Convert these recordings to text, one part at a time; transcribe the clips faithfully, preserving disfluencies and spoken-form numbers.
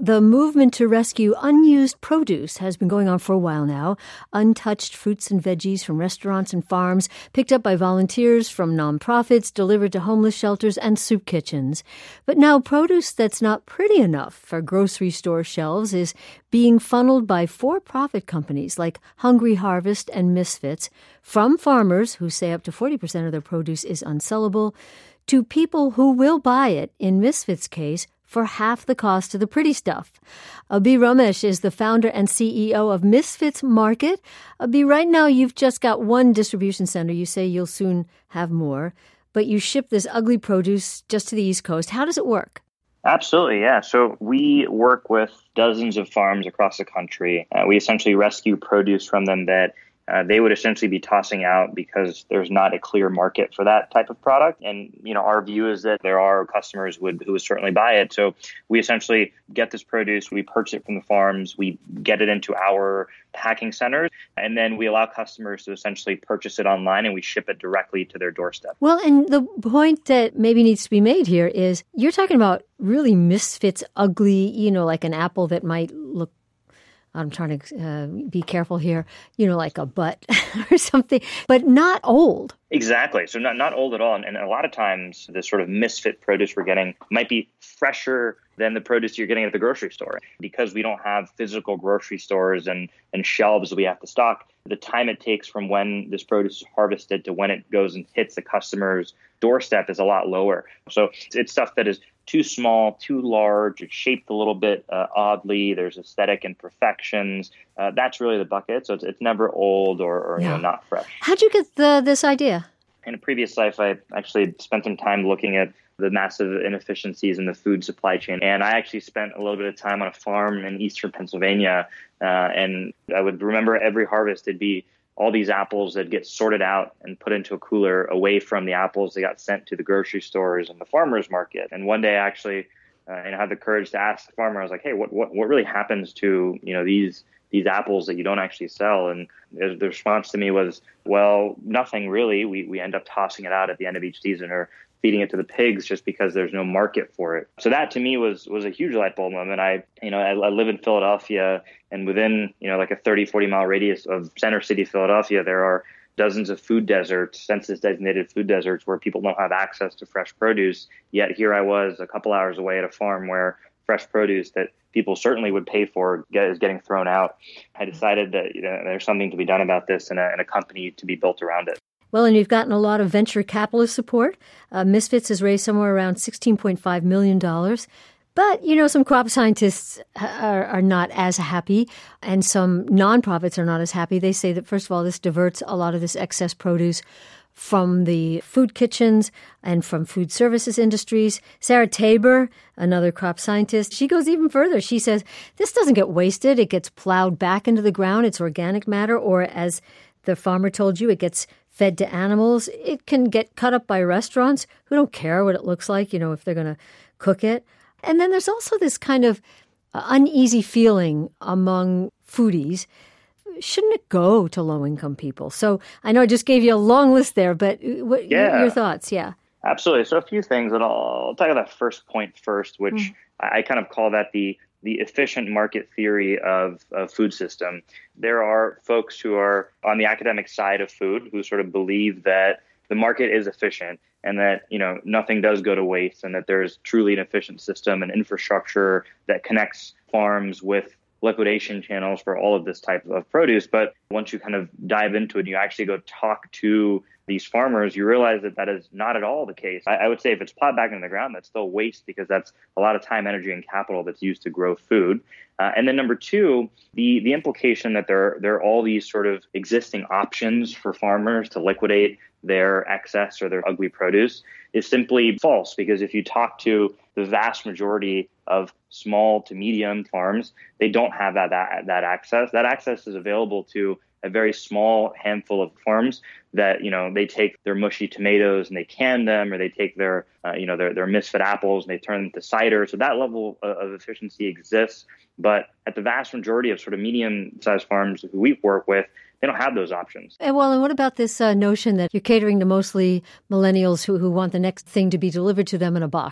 the movement to rescue unused produce has been going on for a while now. Untouched fruits and veggies from restaurants and farms, picked up by volunteers from nonprofits, delivered to homeless shelters and soup kitchens. But now produce that's not pretty enough for grocery store shelves is being funneled by for-profit companies like Hungry Harvest and Misfits from farmers who say up to forty percent of their produce is unsellable to people who will buy it, in Misfits' case, for half the cost of the pretty stuff. Abhi Ramesh is the founder and C E O of Misfits Market. Abhi, right now you've just got one distribution center. You say you'll soon have more, but you ship this ugly produce just to the East Coast. How does it work? Absolutely, yeah. So we work with dozens of farms across the country. Uh, we essentially rescue produce from them that Uh, they would essentially be tossing out because there's not a clear market for that type of product. And, you know, our view is that there are customers would, who would certainly buy it. So we essentially get this produce, we purchase it from the farms, we get it into our packing centers, and then we allow customers to essentially purchase it online and we ship it directly to their doorstep. Well, and the point that maybe needs to be made here is you're talking about really Misfits ugly, you know, like an apple that might look, I'm trying to uh, be careful here, you know, like a butt or something, but not old. Exactly. So not, not old at all. And, and a lot of times the sort of misfit produce we're getting might be fresher than the produce you're getting at the grocery store. Because we don't have physical grocery stores and, and shelves that we have to stock, the time it takes from when this produce is harvested to when it goes and hits the customer's doorstep is a lot lower. So it's, it's stuff that is too small, too large, it's shaped a little bit uh, oddly, there's aesthetic imperfections. Uh, that's really the bucket. So it's, it's never old or, or yeah. you know, not fresh. How'd you get the, this idea? In a previous life, I actually spent some time looking at the massive inefficiencies in the food supply chain. And I actually spent a little bit of time on a farm in eastern Pennsylvania. Uh, and I would remember every harvest, it'd be all these apples that get sorted out and put into a cooler away from the apples that got sent to the grocery stores and the farmers market. And one day, actually, uh, and I had the courage to ask the farmer, I was like, hey, what, what, what really happens to, you know, these these apples that you don't actually sell? And the response to me was, well, nothing really. We we end up tossing it out at the end of each season or feeding it to the pigs just because there's no market for it. So that to me was was a huge light bulb moment. I, you know, I, I live in Philadelphia, and within, you know, like a thirty, forty mile radius of center city Philadelphia, there are dozens of food deserts, census designated food deserts where people don't have access to fresh produce. Yet here I was a couple hours away at a farm where fresh produce that people certainly would pay for get, is getting thrown out. I decided that, you know, there's something to be done about this and a, and a company to be built around it. Well, and you've gotten a lot of venture capitalist support. Uh, Misfits has raised somewhere around sixteen point five million dollars. But, you know, some crop scientists are, are not as happy, and some nonprofits are not as happy. They say that, first of all, this diverts a lot of this excess produce from the food kitchens and from food services industries. Sarah Tabor, another crop scientist, she goes even further. She says this doesn't get wasted. It gets plowed back into the ground. It's organic matter, or as the farmer told you, it gets fed to animals. It can get cut up by restaurants who don't care what it looks like, you know, if they're going to cook it. And then there's also this kind of uh, uneasy feeling among foodies. Shouldn't it go to low-income people? So I know I just gave you a long list there, but what yeah. your thoughts? Yeah. Absolutely. So a few things, and I'll, I'll talk about that first point first, which mm. I kind of call that the the efficient market theory of a food system. There are folks who are on the academic side of food who sort of believe that the market is efficient and that, you know, nothing does go to waste and that there's truly an efficient system and infrastructure that connects farms with liquidation channels for all of this type of produce. But once you kind of dive into it and you actually go talk to these farmers, you realize that that is not at all the case. I, I would say if it's plowed back into the ground, that's still waste because that's a lot of time, energy, and capital that's used to grow food. Uh, and then number two, the the implication that there, there are all these sort of existing options for farmers to liquidate their excess or their ugly produce is simply false. Because if you talk to the vast majority of small to medium farms, they don't have that, that, that access. That access is available to a very small handful of farms that, you know, they take their mushy tomatoes and they can them, or they take their, uh, you know, their, their misfit apples and they turn them to cider. So that level of, of efficiency exists. But at the vast majority of sort of medium-sized farms who we work with, they don't have those options. And well, and what about this uh, notion that you're catering to mostly millennials who, who want the next thing to be delivered to them in a box?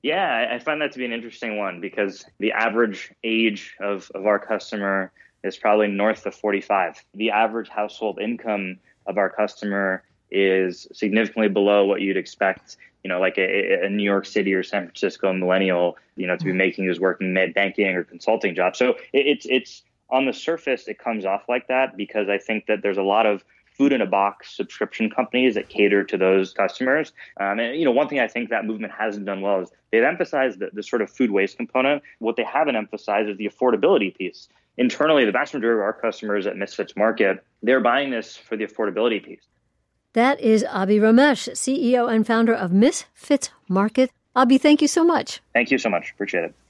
Yeah, I I find that to be an interesting one because the average age of, of our customer is probably north of forty-five. The average household income of our customer is significantly below what you'd expect, you know, like a, a New York City or San Francisco millennial, you know, to be making who's working mid banking or consulting jobs. So it, it's it's on the surface, it comes off like that because I think that there's a lot of food in a box subscription companies that cater to those customers. Um, and, you know, one thing I think that movement hasn't done well is they've emphasized the, the sort of food waste component. What they haven't emphasized is the affordability piece. Internally, the vast majority of our customers at Misfits Market, they're buying this for the affordability piece. That is Abhi Ramesh, C E O and founder of Misfits Market. Abhi, thank you so much. Thank you so much. Appreciate it.